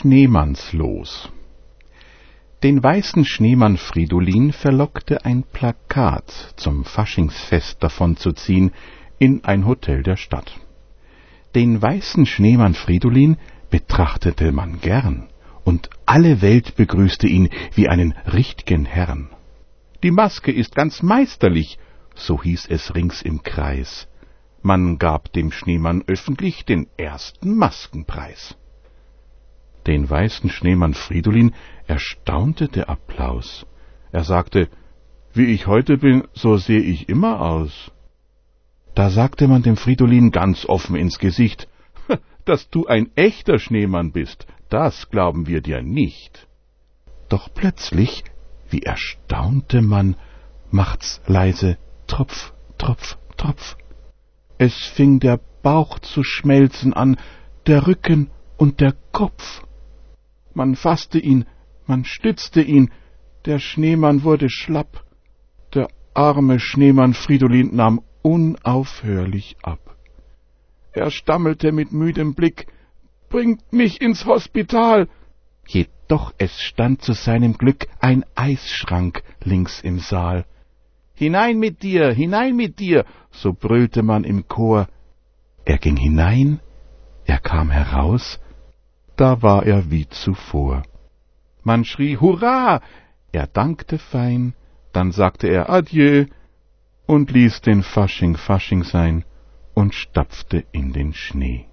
Schneemannslos. Den weißen Schneemann Fridolin verlockte ein Plakat, zum Faschingsfest davonzuziehen, in ein Hotel der Stadt. Den weißen Schneemann Fridolin betrachtete man gern, und alle Welt begrüßte ihn wie einen richtigen Herrn. »Die Maske ist ganz meisterlich«, so hieß es rings im Kreis. Man gab dem Schneemann öffentlich den ersten Maskenpreis. Den weißen Schneemann Fridolin erstaunte der Applaus. Er sagte, »Wie ich heute bin, so seh ich immer aus.« Da sagte man dem Fridolin ganz offen ins Gesicht, »Dass du ein echter Schneemann bist, das glauben wir dir nicht.« Doch plötzlich, wie erstaunte man, macht's leise Tropf, Tropf, Tropf. Es fing der Bauch zu schmelzen an, der Rücken und der Kopf. Man faßte ihn, man stützte ihn, der Schneemann wurde schlapp. Der arme Schneemann Fridolin nahm unaufhörlich ab. Er stammelte mit müdem Blick, »Bringt mich ins Hospital!« Jedoch es stand zu seinem Glück ein Eisschrank links im Saal. »Hinein mit dir«, so brüllte man im Chor. Er ging hinein, er kam heraus, da war er wie zuvor. Man schrie »Hurra!«, er dankte fein, dann sagte er »Adieu« und ließ den Fasching Fasching sein und stapfte in den Schnee.